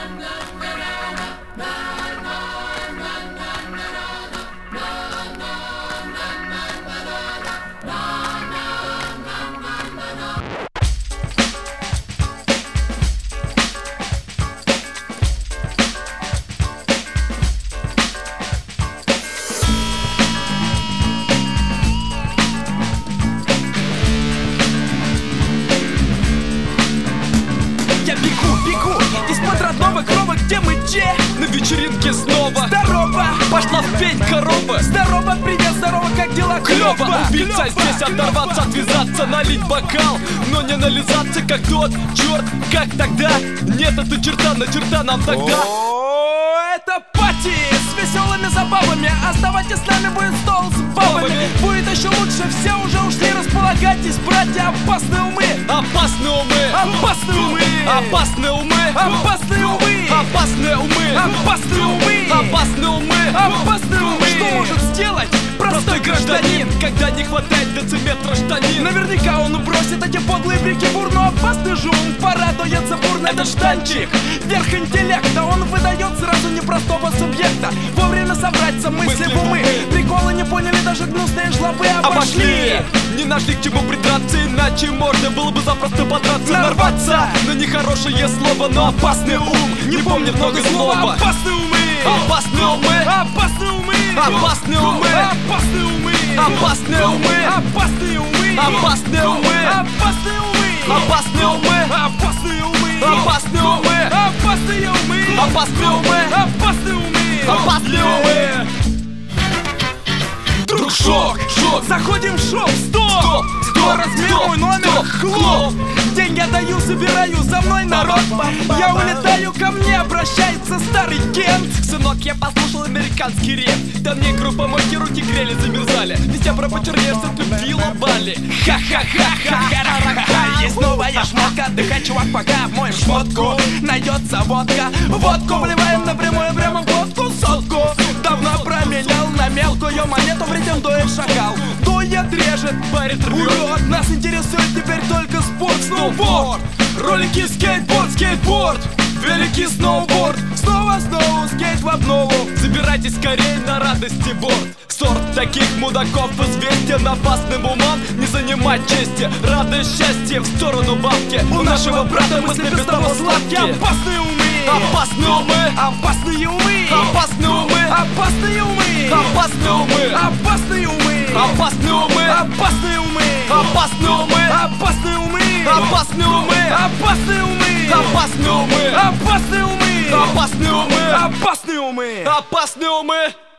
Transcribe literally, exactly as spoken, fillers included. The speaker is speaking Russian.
Где мы, че? На вечеринке снова. Здорово! Пошла в пень корова. Здорово, привет, здорово, как дела? Клёво! Клёво! Убийца здесь оторваться, отвязаться, налить бокал, но не нализаться, как тот черт. Как тогда? Нет, это черта на черта нам тогда. О, это пати с веселыми забавами. Оставайтесь с нами, будет стол с бабами. Будет еще лучше, все уже ушли. Располагайтесь, братья, опасные умы. Опасные умы. Опасные умы. Опасные умы. Опасные умы. Опасные умы. Опасные умы. Опасные умы. Опасные умы. Что может сделать простой гражданин, когда не хватает дециметра штанин? Наверняка он бросит эти подлые брюки в урну. Опасный же ум, порадуется бурно. Это штанчик, верх интеллекта. Он выдает сразу непростого субъекта. Вовремя собраться, мысли в умы. Приколы не поняли, даже гнусные жлобы обошли. Не нашли к чему придраться, иначе можно было бы запросто подраться, нарваться на нехорошее слово, но опасный ум не помнит много слова. Опасные умы. Опасные умы. Опасные умы. Опасные умы. Опасные умы. Опасные умы. Опасные умы. Опасные умы. Опасные умы. Опасные умы. Опасные умы. Опасные умы. Опасные умы. Опасные умы. Опасные умы. Опасные умы. Вдруг шок, шок. Заходим в шоп, стоп. Стоп, стоп, размер стоп, мой номер, стоп, хлоп. Деньги отдаю, забираю, за мной народ. Я улетаю, ко мне обращается старый Кент. Сынок, я послушал американский рэп. Там мне группа мойки руки грели, замерзали. Везде про почерневцев любви лобали. Ха-ха-ха-ха-ха-ха-ха. Есть новая шмотка, отдыхай, чувак, пока в мою шмотку найдется водка. Водку вливаем напрямую прямо в водку сотку. Давно променял на мелкую монету, претендует шакал. Дует, режет, парит, рвет. Урод, нас интересует теперь только спорт, сноуборд. Ролики, скейтборд, скейтборд. Великий сноуборд. Снова, снова, скейт в обнову. Забирайтесь скорей на радости борт. Сорт таких мудаков известен. Опасным умам не занимать чести. Радость, счастье в сторону бабки. У нашего брата мысли без того сладкие. Опасные умы. Опасные умы. Опасные умы. Опасные умы. Опасные умы. Опасные умы. Опасные умы. Опасные умы. Опасные умы. Опасные умы. Опасные умы. Опасные умы. Опасные умы. Опасные умы. Опасные умы. Опасные умы. Опасные умы. Опасные умы.